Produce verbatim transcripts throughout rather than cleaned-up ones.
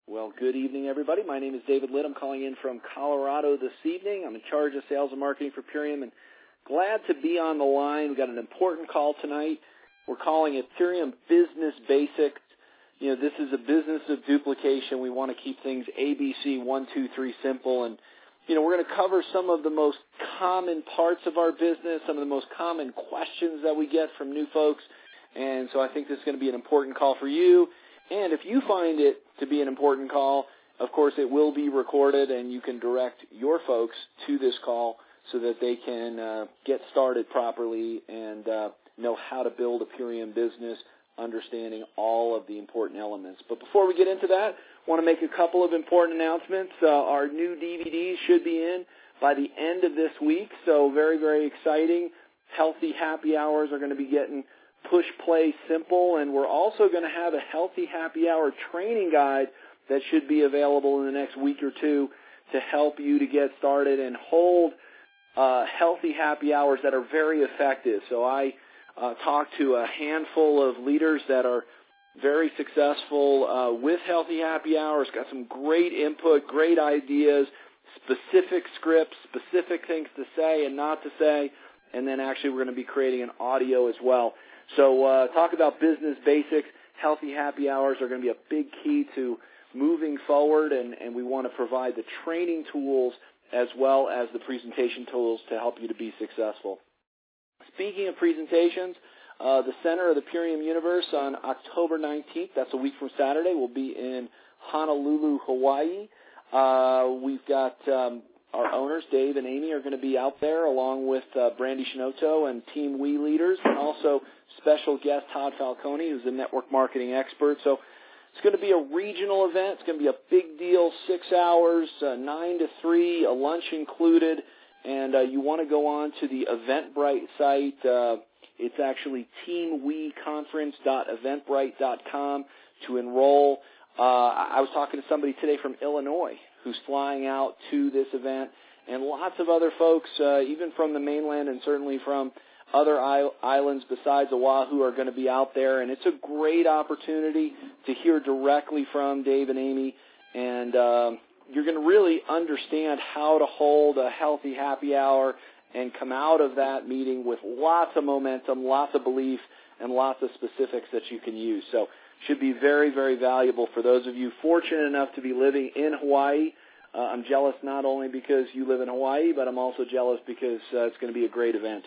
Well, good evening, everybody. My name is David Litt. I'm calling in from Colorado this evening. I'm in charge of sales and marketing for Purium, and glad to be on the line. We've got an important call tonight. We're calling it Purium Business Basics. You know, this is a business of duplication. We want to keep things A B C, one, two, three simple. And, you know, we're going to cover some of the most common parts of our business, some of the most common questions that we get from new folks. And so I think this is going to be an important call for you. And if you find it to be an important call, of course, it will be recorded, and you can direct your folks to this call so that they can uh, get started properly and uh, know how to build a Purium business, understanding all of the important elements. But before we get into that, I want to make a couple of important announcements. Uh, our new D V Ds should be in by the end of this week, so very, very exciting. Healthy Happy Hours are going to be getting Push Play Simple, and we're also going to have a Healthy Happy Hour training guide that should be available in the next week or two to help you to get started and hold uh, healthy happy hours that are very effective. So I uh, talked to a handful of leaders that are very successful uh, with Healthy Happy Hours, got some great input, great ideas, specific scripts, specific things to say and not to say, and then actually we're going to be creating an audio as well. So uh, talk about business basics. Healthy happy hours are going to be a big key to moving forward, and, and we want to provide the training tools as well as the presentation tools to help you to be successful. Speaking of presentations, uh, the Center of the Purium Universe on October nineteenth, that's a week from Saturday, will be in Honolulu, Hawaii. Uh, we've got um, our owners, Dave and Amy, are going to be out there along with uh, Brandy Shinoto and Team We leaders, and also special guest Todd Falcone, who's a network marketing expert. So it's going to be a regional event. It's going to be a big deal, six hours, uh, nine to three, a lunch included, and uh, you want to go on to the Eventbrite site. Uh, it's actually team we conference dot eventbrite dot com to enroll. Uh, I was talking to somebody today from Illinois who's flying out to this event, and lots of other folks, uh, even from the mainland and certainly from other islands besides Oahu, are going to be out there, and it's a great opportunity to hear directly from Dave and Amy, and um, you're going to really understand how to hold a healthy happy hour and come out of that meeting with lots of momentum, lots of belief, and lots of specifics that you can use. So should be very, very valuable for those of you fortunate enough to be living in Hawaii. Uh, I'm jealous not only because you live in Hawaii, but I'm also jealous because uh, it's going to be a great event.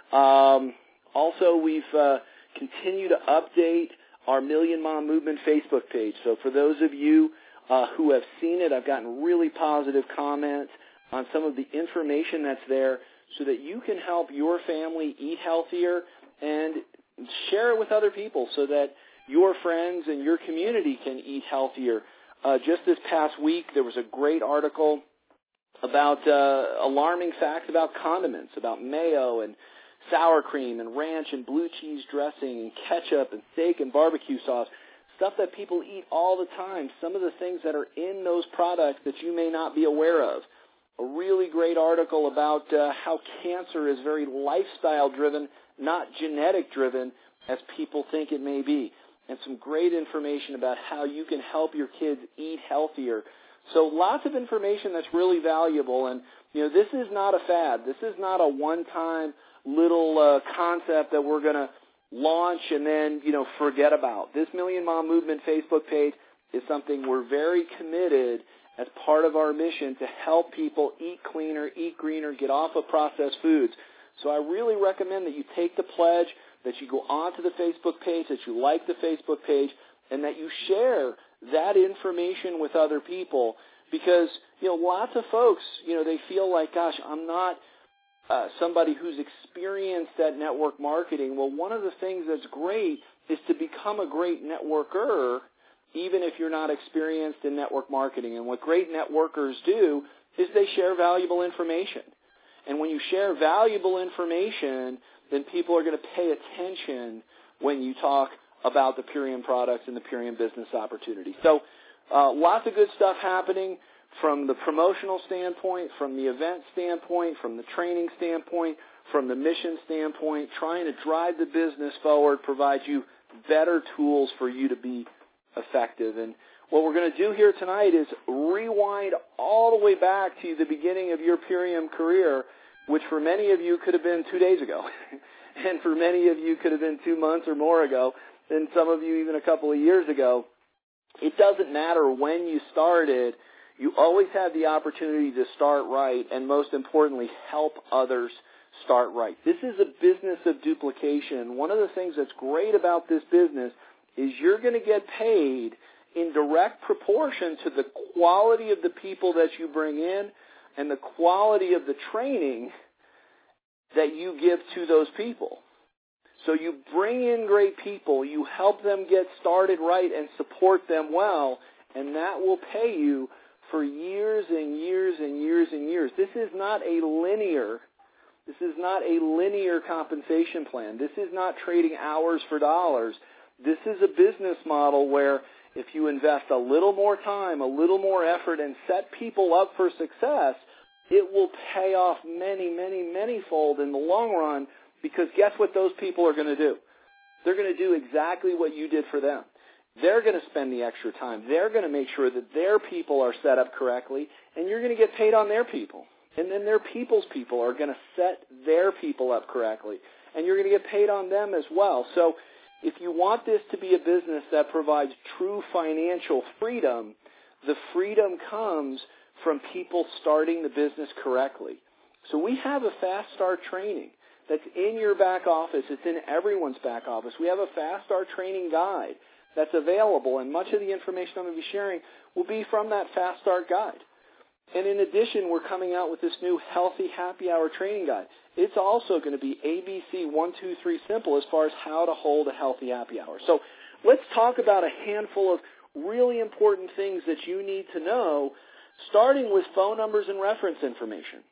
Um, also, we've uh, continued to update our Million Mom Movement Facebook page. So for those of you uh, who have seen it, I've gotten really positive comments on some of the information that's there so that you can help your family eat healthier and share it with other people so that your friends and your community can eat healthier. Uh, just this past week, there was a great article about uh, alarming facts about condiments, about mayo and sour cream and ranch and blue cheese dressing and ketchup and steak and barbecue sauce, stuff that people eat all the time, some of the things that are in those products that you may not be aware of. A really great article about uh, how cancer is very lifestyle-driven, not genetic-driven, as people think it may be. And some great information about how you can help your kids eat healthier. So lots of information that's really valuable. And, you know, this is not a fad. This is not a one-time little uh, concept that we're going to launch and then, you know, forget about. This Million Mom Movement Facebook page is something we're very committed as part of our mission to help people eat cleaner, eat greener, get off of processed foods. So I really recommend that you take the pledge, that you go onto the Facebook page, that you like the Facebook page, and that you share that information with other people because, you know, lots of folks, you know, they feel like, gosh, I'm not uh, somebody who's experienced at network marketing. Well, one of the things that's great is to become a great networker even if you're not experienced in network marketing. And what great networkers do is they share valuable information. And when you share valuable information, then people are going to pay attention when you talk about the Purium products and the Purium business opportunity. So uh, lots of good stuff happening from the promotional standpoint, from the event standpoint, from the training standpoint, from the mission standpoint, trying to drive the business forward, provide you better tools for you to be effective. And what we're going to do here tonight is rewind all the way back to the beginning of your Purium career, which for many of you could have been two days ago. And for many of you could have been two months or more ago, and some of you even a couple of years ago. It doesn't matter when you started. You always have the opportunity to start right, and most importantly, help others start right. This is a business of duplication. One of the things that's great about this business is you're going to get paid in direct proportion to the quality of the people that you bring in and the quality of the training that you give to those people. So you bring in great people, you help them get started right and support them well, and that will pay you for years and years and years and years. This is not a linear, this is not a linear compensation plan. This is not trading hours for dollars. This is a business model where if you invest a little more time, a little more effort, and set people up for success, it will pay off many, many, many-fold in the long run, because guess what those people are going to do? They're going to do exactly what you did for them. They're going to spend the extra time. They're going to make sure that their people are set up correctly, and you're going to get paid on their people. And then their people's people are going to set their people up correctly, and you're going to get paid on them as well. So if you want this to be a business that provides true financial freedom, the freedom comes from people starting the business correctly. So we have a Fast Start training that's in your back office. It's in everyone's back office. We have a Fast Start training guide that's available, and much of the information I'm going to be sharing will be from that Fast Start guide. And in addition, we're coming out with this new Healthy Happy Hour training guide. It's also going to be A B C one two three simple as far as how to hold a healthy happy hour. So let's talk about a handful of really important things that you need to know, starting with phone numbers and reference information.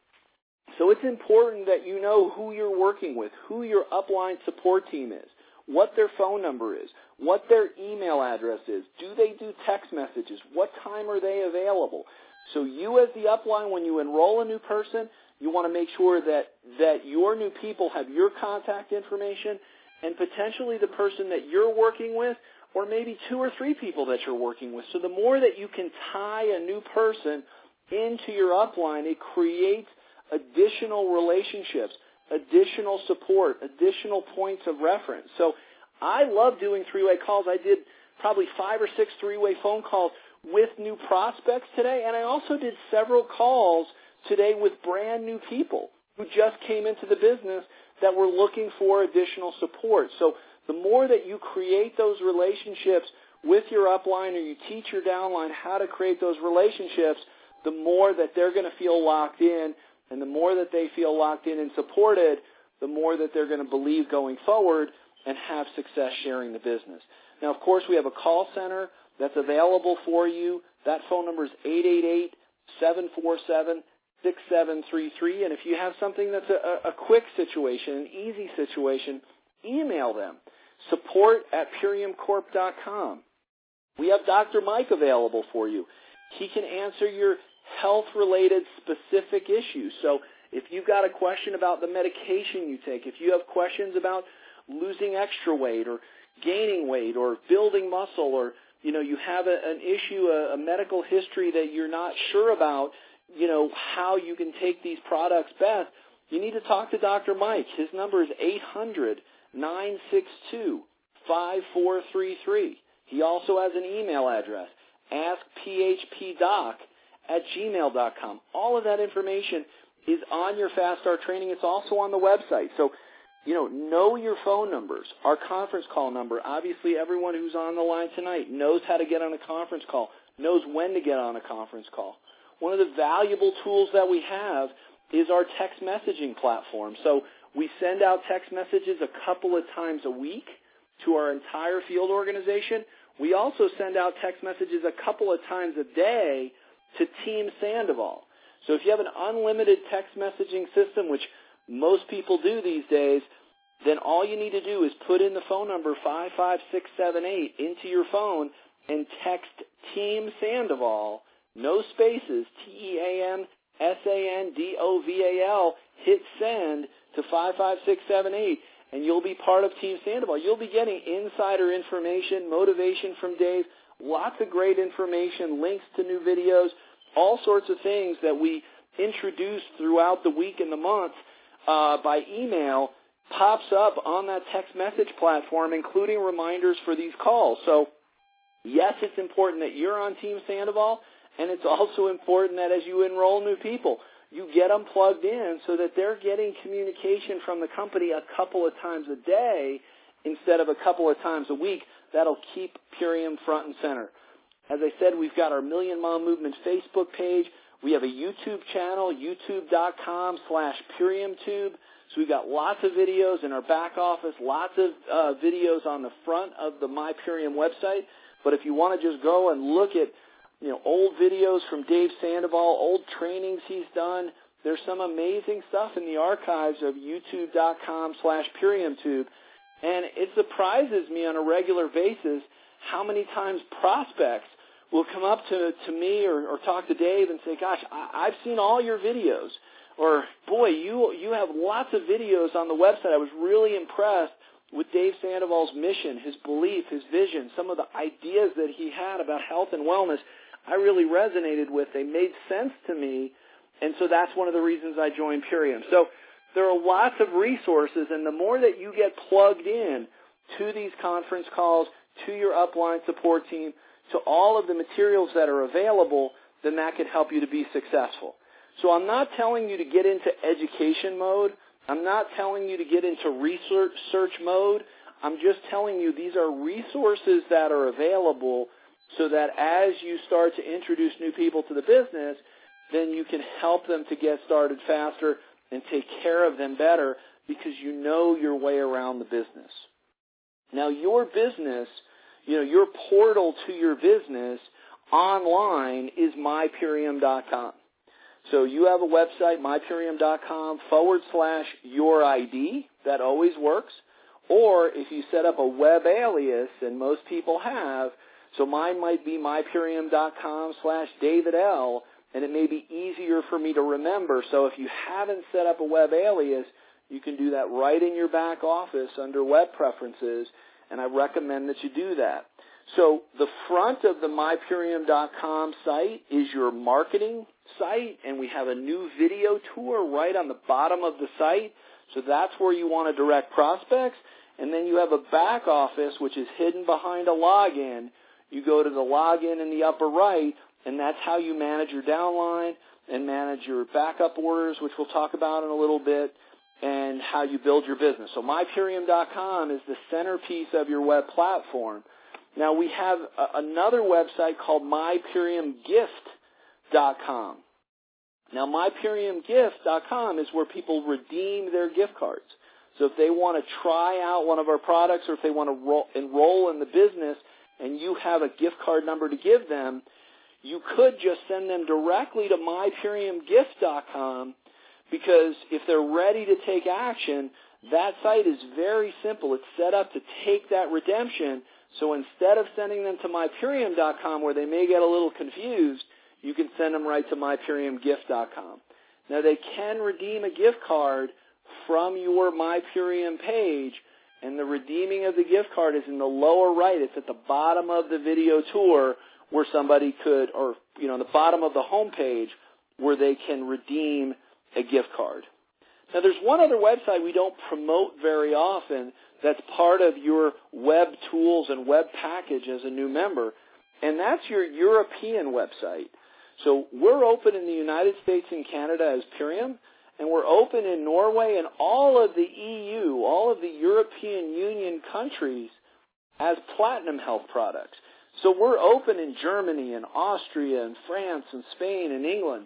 So it's important that you know who you're working with, who your upline support team is, what their phone number is, what their email address is, do they do text messages, what time are they available. So you as the upline, when you enroll a new person, you want to make sure that, that your new people have your contact information and potentially the person that you're working with, or maybe two or three people that you're working with. So the more that you can tie a new person into your upline, it creates additional relationships, additional support, additional points of reference. So I love doing three-way calls. I did probably five or six three-way phone calls with new prospects today, and I also did several calls today with brand new people who just came into the business that were looking for additional support. So the more that you create those relationships with your upline, or you teach your downline how to create those relationships, the more that they're going to feel locked in, and the more that they feel locked in and supported, the more that they're going to believe going forward and have success sharing the business. Now, of course, we have a call center that's available for you. That phone number is eight eight eight, seven four seven, six seven three three. And if you have something that's a, a quick situation, an easy situation, email them, support at purium corp dot com. We have Doctor Mike available for you. He can answer your health-related specific issues. So if you've got a question about the medication you take, if you have questions about losing extra weight or gaining weight or building muscle, or you know you have a, an issue, a, a medical history that you're not sure about, you know how you can take these products best, you need to talk to Doctor Mike. His number is eight hundred, nine six two, five four three three. He also has an email address, ask p h p doc at gmail dot com. All of that information is on your Fast Start training. It's also on the website. So, you know, know your phone numbers. Our conference call number, obviously everyone who's on the line tonight knows how to get on a conference call, knows when to get on a conference call. One of the valuable tools that we have is our text messaging platform. So we send out text messages a couple of times a week to our entire field organization. We also send out text messages a couple of times a day to Team Sandoval. So if you have an unlimited text messaging system, which most people do these days, then all you need to do is put in the phone number five five six seven eight into your phone and text Team Sandoval, no spaces, T E A M S A N D O V A L, hit send to five five six seven eight, and you'll be part of Team Sandoval. You'll be getting insider information, motivation from Dave, lots of great information, links to new videos, all sorts of things that we introduce throughout the week and the month uh, by email pops up on that text message platform, including reminders for these calls. So, yes, it's important that you're on Team Sandoval, and it's also important that as you enroll new people, you get them plugged in so that they're getting communication from the company a couple of times a day instead of a couple of times a week. That'll keep Purium front and center. As I said, we've got our Million Mile Movement Facebook page. We have a YouTube channel, youtube.com slash PuriumTube. So we've got lots of videos in our back office, lots of uh, videos on the front of the MyPurium website. But if you want to just go and look at, you know, old videos from Dave Sandoval, old trainings he's done, there's some amazing stuff in the archives of youtube.com slash PuriumTube. And it surprises me on a regular basis how many times prospects will come up to, to me or, or talk to Dave and say, gosh, I, I've seen all your videos. Or, boy, you you have lots of videos on the website. I was really impressed with Dave Sandoval's mission, his belief, his vision, some of the ideas that he had about health and wellness. I really resonated with. They made sense to me, and so that's one of the reasons I joined Purium. So there are lots of resources, and the more that you get plugged in to these conference calls, to your upline support team, to all of the materials that are available, then that could help you to be successful. So I'm not telling you to get into education mode. I'm not telling you to get into research search mode. I'm just telling you these are resources that are available so that as you start to introduce new people to the business, then you can help them to get started faster and take care of them better because you know your way around the business. Now, your business, you know, your portal to your business online is my purium dot com. So you have a website, my purium dot com forward slash your I D. That always works. Or if you set up a web alias, and most people have, so mine might be my purium dot com slash David L., and it may be easier for me to remember. So if you haven't set up a web alias, you can do that right in your back office under web preferences, and I recommend that you do that. So the front of the my purium dot com site is your marketing site, and we have a new video tour right on the bottom of the site. So that's where you want to direct prospects. And then you have a back office, which is hidden behind a login. You go to the login in the upper right, and that's how you manage your downline and manage your backup orders, which we'll talk about in a little bit, and how you build your business. So my purium dot com is the centerpiece of your web platform. Now, we have a, another website called my purium gift dot com. Now, my purium gift dot com is where people redeem their gift cards. So if they want to try out one of our products or if they want to ro- enroll in the business and you have a gift card number to give them, you could just send them directly to my purium gift dot com because if they're ready to take action, that site is very simple. It's set up to take that redemption. So instead of sending them to my purium dot com where they may get a little confused, you can send them right to my purium gift dot com. Now, they can redeem a gift card from your MyPurium page, and the redeeming of the gift card is in the lower right. It's at the bottom of the video tour where somebody could, or, you know, the bottom of the home page where they can redeem a gift card. Now, there's one other website we don't promote very often that's part of your web tools and web package as a new member, and that's your European website. So we're open in the United States and Canada as Purium, and we're open in Norway and all of the E U, all of the European Union countries as Platinum Health products. So we're open in Germany and Austria and France and Spain and England.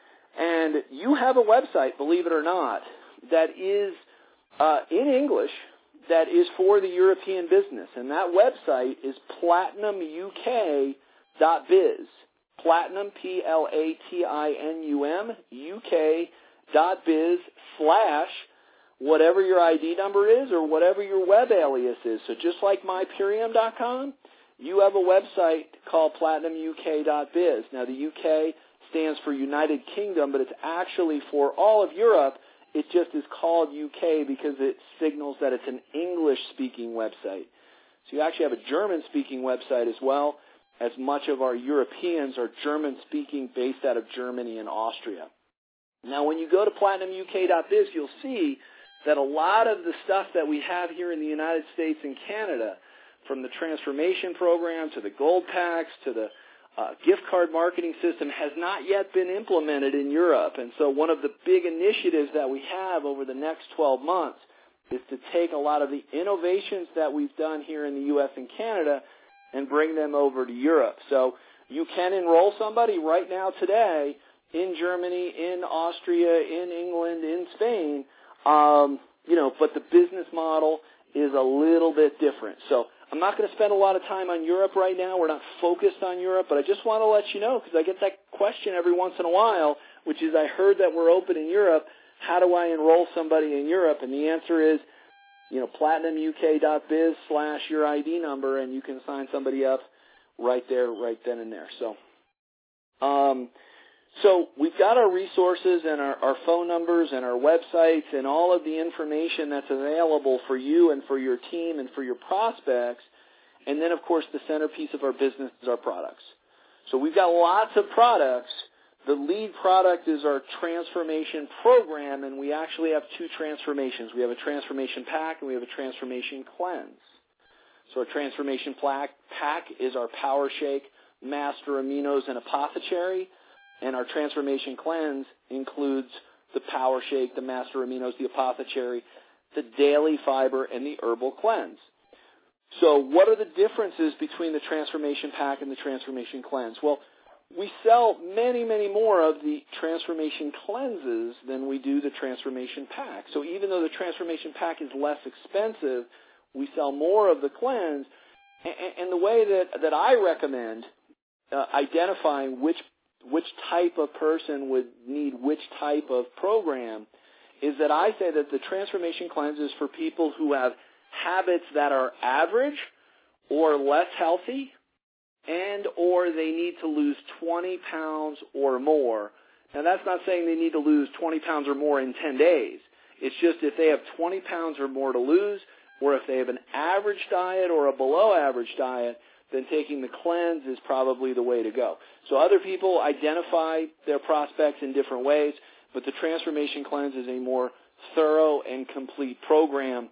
And you have a website, believe it or not, that is uh, in English, that is for the European business. And that website is platinum U K dot biz. Platinum, P L A T I N U M, U K dot biz slash whatever your I D number is or whatever your web alias is. So just like my purium dot com, you have a website called platinum U K dot biz. Now, the U K stands for United Kingdom, but it's actually for all of Europe. it just is called U K because it signals that it's an English-speaking website. So you actually have a German-speaking website as well, as much of our Europeans are German-speaking based out of Germany and Austria. Now, when you go to platinum U K dot biz, you'll see that a lot of the stuff that we have here in the United States and Canada, from the transformation program to the gold packs to the uh, gift card marketing system, has not yet been implemented in Europe. And so one of the big initiatives that we have over the next twelve months is to take a lot of the innovations that we've done here in the U S and Canada and bring them over to Europe. So you can enroll somebody right now today in Germany, in Austria, in England, in Spain, um, you know, but the business model is a little bit different. So I'm not going to spend a lot of time on Europe right now. We're not focused on Europe, but I just want to let you know, because I get that question every once in a while, which is, I heard that we're open in Europe. How do I enroll somebody in Europe? And the answer is, you know, platinum U K dot biz slash your I D number, and you can sign somebody up right there, right then and there. So, um, so we've got our resources and our, our phone numbers and our websites and all of the information that's available for you and for your team and for your prospects. And then, of course, the centerpiece of our business is our products. So we've got lots of products. The lead product is our transformation program, and we actually have two transformations. We have a transformation pack and we have a transformation cleanse. So our transformation pack is our Power Shake, Master Aminos, and Apothecary. And our transformation cleanse includes the Power Shake, the Master Aminos, the Apothecary, the Daily Fiber, and the Herbal Cleanse. So what are the differences between the transformation pack and the transformation cleanse? Well, we sell many, many more of the transformation cleanses than we do the transformation pack. So even though the transformation pack is less expensive, we sell more of the cleanse. And the way that, that I recommend uh, identifying which which type of person would need which type of program is that I say that the transformation cleanse is for people who have habits that are average or less healthy, and or they need to lose twenty pounds or more. Now, that's not saying they need to lose twenty pounds or more in ten days. It's just if they have twenty pounds or more to lose, or if they have an average diet or a below average diet, then taking the cleanse is probably the way to go. So other people identify their prospects in different ways, but the transformation cleanse is a more thorough and complete program.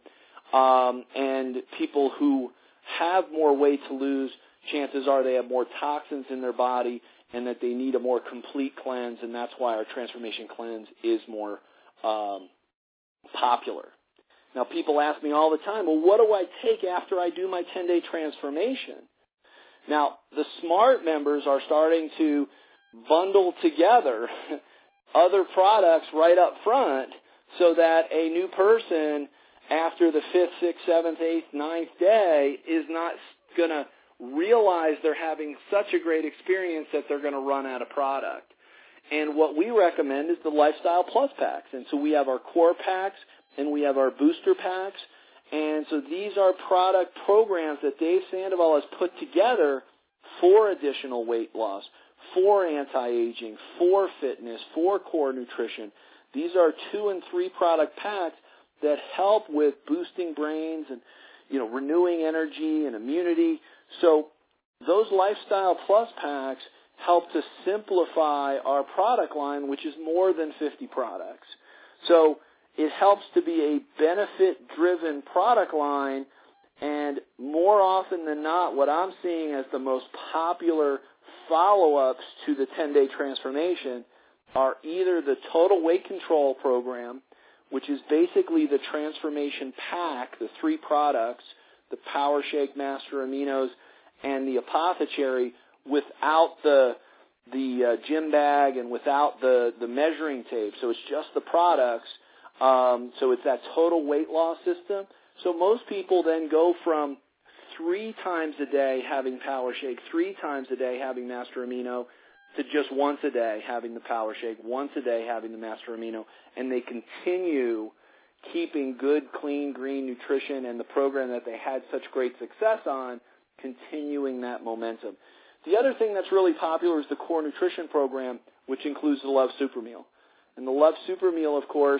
Um, and people who have more weight to lose, chances are they have more toxins in their body and that they need a more complete cleanse, and that's why our transformation cleanse is more um, popular. Now, people ask me all the time, well, what do I take after I do my ten-day transformation? Now, the SMART members are starting to bundle together other products right up front so that a new person after the fifth, sixth, seventh, eighth, ninth day is not going to realize they're having such a great experience that they're going to run out of product. And what we recommend is the Lifestyle Plus packs. And so we have our core packs and we have our booster packs. And so these are product programs that Dave Sandoval has put together for additional weight loss, for anti-aging, for fitness, for core nutrition. These are two and three product packs that help with boosting brains and, you know, renewing energy and immunity. So those Lifestyle Plus packs help to simplify our product line, which is more than fifty products. So it helps to be a benefit-driven product line, and more often than not, what I'm seeing as the most popular follow-ups to the ten-day transformation are either the Total Weight Control program, which is basically the transformation pack, the three products, the Power Shake, Master Aminos, and the Apothecary, without the the uh, gym bag and without the, the measuring tape. So it's just the products. Um, so it's that total weight loss system. So most people then go from three times a day having Power Shake, three times a day having Master Amino, to just once a day having the Power Shake, once a day having the Master Amino, and they continue keeping good, clean, green nutrition and the program that they had such great success on, continuing that momentum. The other thing that's really popular is the Core Nutrition program, which includes the Love Super Meal. And the Love Super Meal, of course,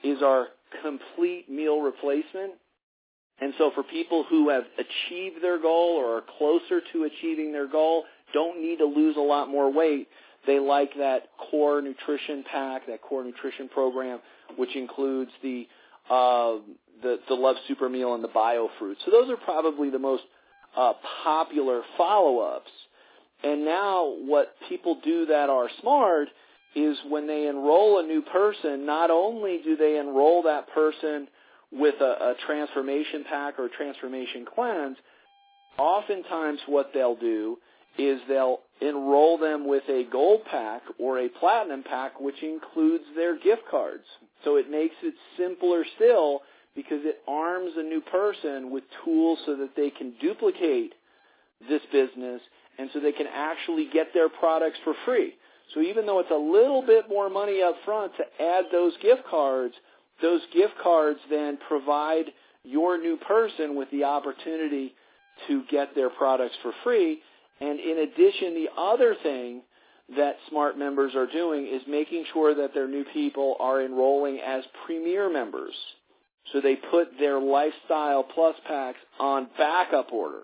is our complete meal replacement. And so for people who have achieved their goal or are closer to achieving their goal, don't need to lose a lot more weight, they like that core nutrition pack, that core nutrition program, which includes the uh, the, the Love Super Meal and the Bio Fruit. So those are probably the most uh, popular follow-ups. And now what people do that are smart is when they enroll a new person, not only do they enroll that person with a, a transformation pack or a transformation cleanse, oftentimes what they'll do is they'll enroll them with a gold pack or a platinum pack, which includes their gift cards. So it makes it simpler still because it arms a new person with tools so that they can duplicate this business and so they can actually get their products for free. So even though it's a little bit more money up front to add those gift cards, those gift cards then provide your new person with the opportunity to get their products for free. And in addition, the other thing that smart members are doing is making sure that their new people are enrolling as premier members. So they put their Lifestyle Plus packs on backup order.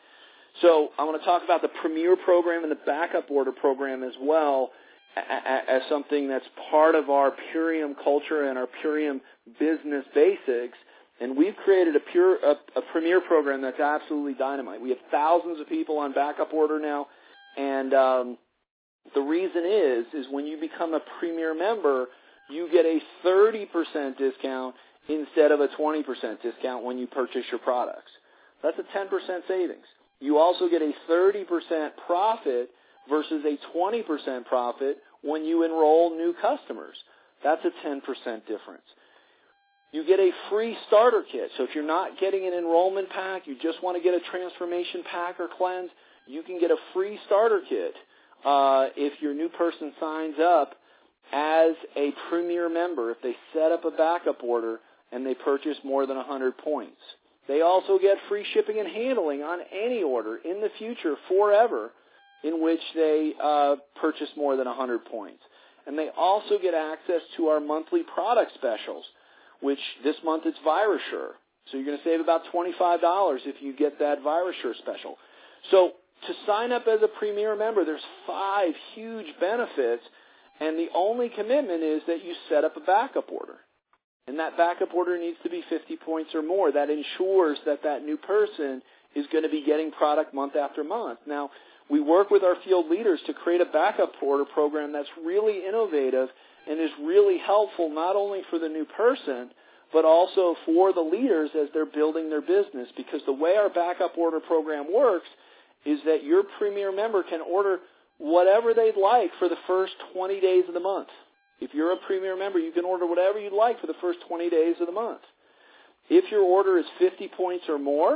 So I want to talk about the Premier program and the Backup Order program as well as something that's part of our Purium culture and our Purium business basics. And we've created a, pure, a, a Premier program that's absolutely dynamite. We have thousands of people on Backup Order now, and um, the reason is, is when you become a Premier member, you get a thirty percent discount instead of a twenty percent discount when you purchase your products. That's a ten percent savings. You also get a thirty percent profit versus a twenty percent profit when you enroll new customers. That's a ten percent difference. You get a free starter kit. So if you're not getting an enrollment pack, you just want to get a transformation pack or cleanse, you can get a free starter kit uh, if your new person signs up as a Premier member, if they set up a backup order and they purchase more than one hundred points. They also get free shipping and handling on any order in the future forever in which they uh, purchase more than one hundred points. And they also get access to our monthly product specials, which this month it's ViraSure. So you're going to save about twenty-five dollars if you get that ViraSure special. So to sign up as a Premier member, there's five huge benefits, and the only commitment is that you set up a backup order. And that backup order needs to be fifty points or more. That ensures that that new person is going to be getting product month after month. Now, we work with our field leaders to create a backup order program that's really innovative and is really helpful not only for the new person, but also for the leaders as they're building their business. Because the way our backup order program works is that your Premier member can order whatever they'd like for the first twenty days of the month. If you're a Premier member, you can order whatever you'd like for the first twenty days of the month. If your order is fifty points or more,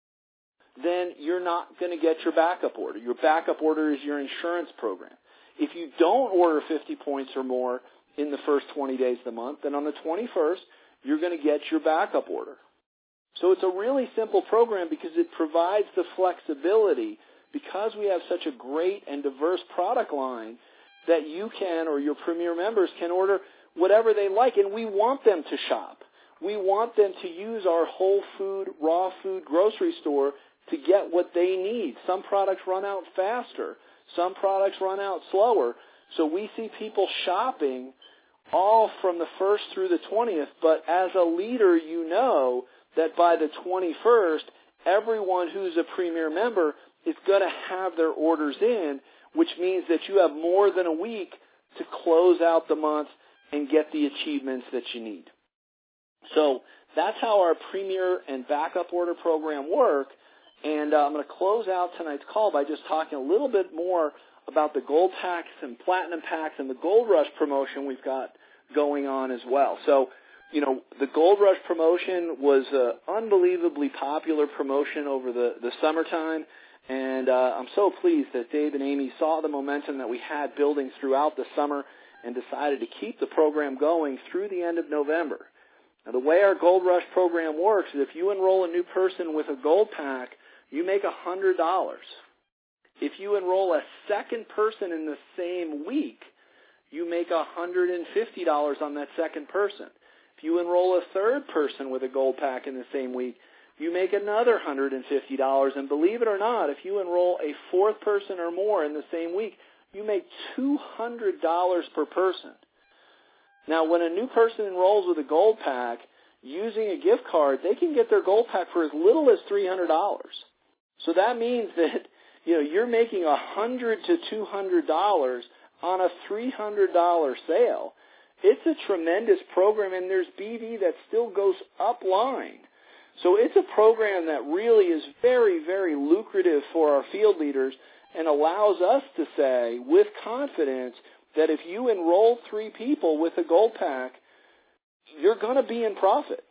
then you're not going to get your backup order. Your backup order is your insurance program. If you don't order fifty points or more in the first twenty days of the month, then on the twenty-first, you're going to get your backup order. So it's a really simple program because it provides the flexibility, because we have such a great and diverse product line, that you can, or your Premier members can order whatever they like, and we want them to shop. We want them to use our whole food, raw food grocery store to get what they need. Some products run out faster. Some products run out slower. So we see people shopping all from the first through the twentieth, but as a leader, you know that by the twenty-first, everyone who's a Premier member is going to have their orders in, which means that you have more than a week to close out the month and get the achievements that you need. So that's how our Premier and Backup Order program work. And uh, I'm going to close out tonight's call by just talking a little bit more about the Gold Packs and Platinum Packs and the Gold Rush promotion we've got going on as well. So, you know, the Gold Rush promotion was an unbelievably popular promotion over the, the summertime. And uh, I'm so pleased that Dave and Amy saw the momentum that we had building throughout the summer and decided to keep the program going through the end of November. Now, the way our Gold Rush program works is if you enroll a new person with a Gold Pack, you make one hundred dollars. If you enroll a second person in the same week, you make one hundred fifty dollars on that second person. If you enroll a third person with a gold pack in the same week, you make another one hundred fifty dollars. And believe it or not, if you enroll a fourth person or more in the same week, you make two hundred dollars per person. Now, when a new person enrolls with a gold pack, using a gift card, they can get their gold pack for as little as three hundred dollars. So that means that, you know, you're making one hundred to two hundred dollars on a three hundred dollars sale. It's a tremendous program, and there's B V that still goes upline. So it's a program that really is very, very lucrative for our field leaders and allows us to say with confidence that if you enroll three people with a gold pack, you're going to be in profit.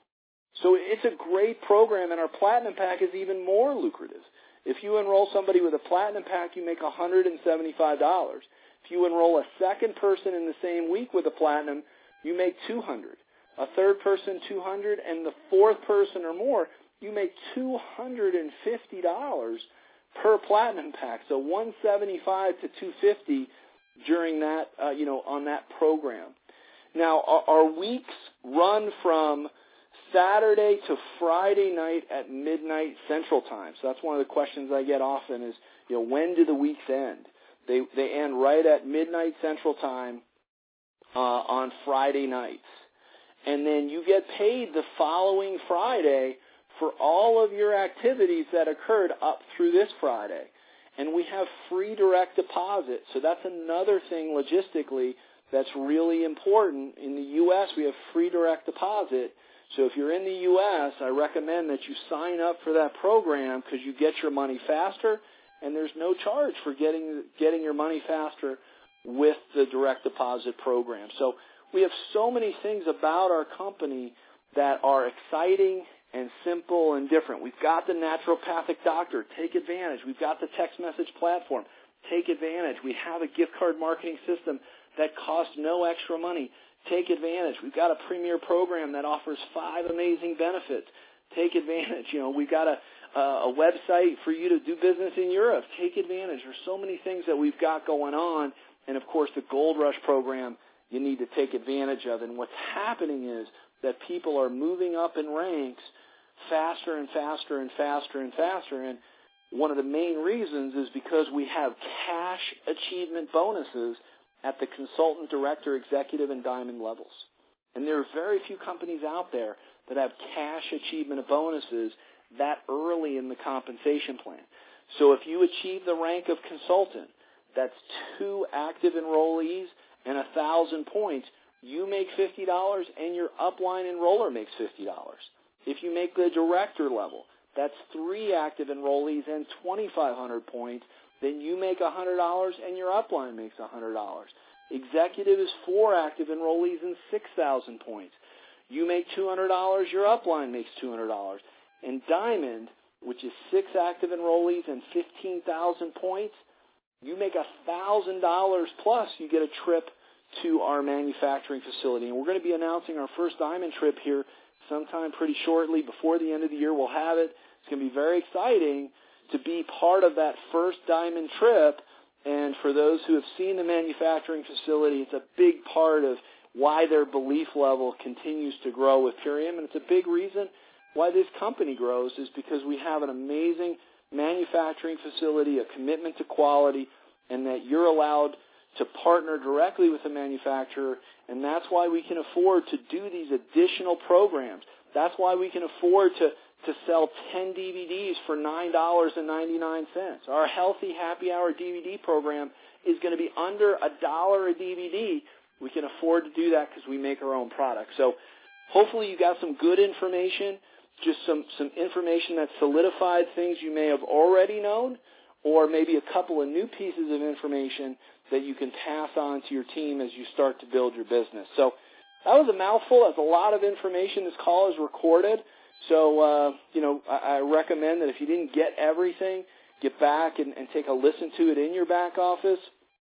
So it's a great program, and our platinum pack is even more lucrative. If you enroll somebody with a platinum pack, you make one hundred seventy-five dollars. If you enroll a second person in the same week with a platinum, you make two hundred dollars. A third person, two hundred dollars, and the fourth person or more, you make two hundred fifty dollars per platinum pack. So one hundred seventy-five dollars to two hundred fifty dollars during that, uh, you know, on that program. Now, our, our weeks run from Saturday to Friday night at midnight Central Time. So that's one of the questions I get often is, you know, when do the weeks end? They they end right at midnight Central Time uh, on Friday nights. And then you get paid the following Friday for all of your activities that occurred up through this Friday. And we have free direct deposit. So that's another thing logistically that's really important. In the U S, we have free direct deposit. So if you're in the U S, I recommend that you sign up for that program because you get your money faster, and there's no charge for getting getting your money faster with the direct deposit program. So we have so many things about our company that are exciting and simple and different. We've got the naturopathic doctor. Take advantage. We've got the text message platform. Take advantage. We have a gift card marketing system that costs no extra money. Take advantage. We've got a premier program that offers five amazing benefits. Take advantage. You know, we've got a, a website for you to do business in Europe. Take advantage. There's so many things that we've got going on. And, of course, the Gold Rush program you need to take advantage of. And what's happening is that people are moving up in ranks faster and faster and faster and faster. And one of the main reasons is because we have cash achievement bonuses at the consultant, director, executive, and diamond levels. And there are very few companies out there that have cash achievement bonuses that early in the compensation plan. So if you achieve the rank of consultant, that's two active enrollees and one thousand points, you make fifty dollars and your upline enroller makes fifty dollars. If you make the director level, that's three active enrollees and twenty-five hundred points, then you make one hundred dollars and your upline makes one hundred dollars. Executive is four active enrollees and six thousand points. You make two hundred dollars, your upline makes two hundred dollars. And Diamond, which is six active enrollees and fifteen thousand points, you make one thousand dollars plus you get a trip to our manufacturing facility. And we're going to be announcing our first Diamond trip here sometime pretty shortly. Before the end of the year, we'll have it. It's going to be very exciting to be part of that first Diamond trip. And for those who have seen the manufacturing facility, it's a big part of why their belief level continues to grow with Purium. And it's a big reason why this company grows is because we have an amazing manufacturing facility, a commitment to quality, and that you're allowed to partner directly with the manufacturer. And that's why we can afford to do these additional programs. That's why we can afford to to sell ten D V Ds for nine dollars and ninety-nine cents. Our Healthy Happy Hour D V D program is going to be under a dollar a D V D. We can afford to do that because we make our own product. So hopefully you got some good information, just some, some information that solidified things you may have already known, or maybe a couple of new pieces of information that you can pass on to your team as you start to build your business. So that was a mouthful. That's a lot of information. This call is recorded. So, uh, you know, I, I recommend that if you didn't get everything, get back and, and take a listen to it in your back office,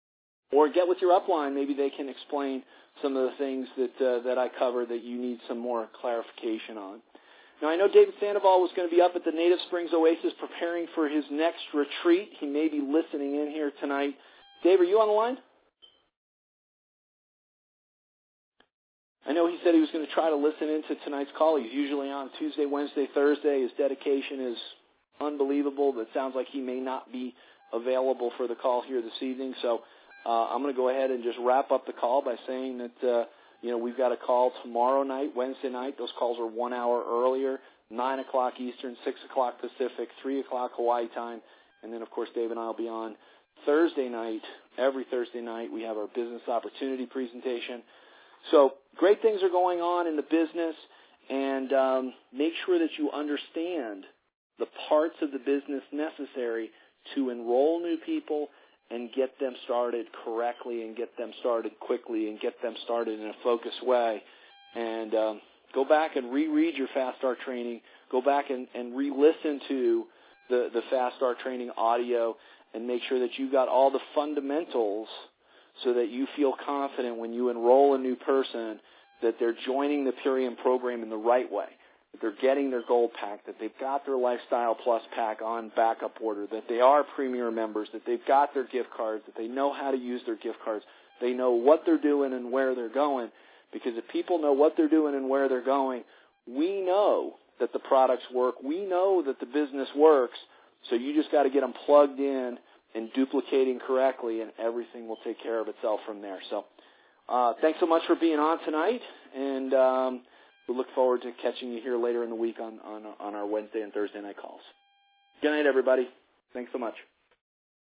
or get with your upline. Maybe they can explain some of the things that uh, that I covered that you need some more clarification on. Now, I know David Sandoval was going to be up at the Native Springs Oasis preparing for his next retreat. He may be listening in here tonight. Dave, are you on the line? I know he said he was going to try to listen into tonight's call. He's usually on Tuesday, Wednesday, Thursday. His dedication is unbelievable, but it sounds like he may not be available for the call here this evening. So uh, I'm going to go ahead and just wrap up the call by saying that, uh, you know, we've got a call tomorrow night, Wednesday night. Those calls are one hour earlier, nine o'clock Eastern, six o'clock Pacific, three o'clock Hawaii time. And then, of course, Dave and I will be on Thursday night. Every Thursday night we have our business opportunity presentation. So great things are going on in the business, and um, make sure that you understand the parts of the business necessary to enroll new people and get them started correctly and get them started quickly and get them started in a focused way. And um, go back and reread your Fast Start training. Go back and, and re-listen to the, the Fast Start training audio and make sure that you got all the fundamentals so that you feel confident when you enroll a new person that they're joining the Purium program in the right way, that they're getting their gold pack, that they've got their Lifestyle Plus pack on backup order, that they are Premier members, that they've got their gift cards, that they know how to use their gift cards, they know what they're doing and where they're going. Because if people know what they're doing and where they're going, we know that the products work. We know that the business works. So you just got to get them plugged in and duplicating correctly, and everything will take care of itself from there. So uh, thanks so much for being on tonight, and um, we look forward to catching you here later in the week on, on, on our Wednesday and Thursday night calls. Good night, everybody. Thanks so much.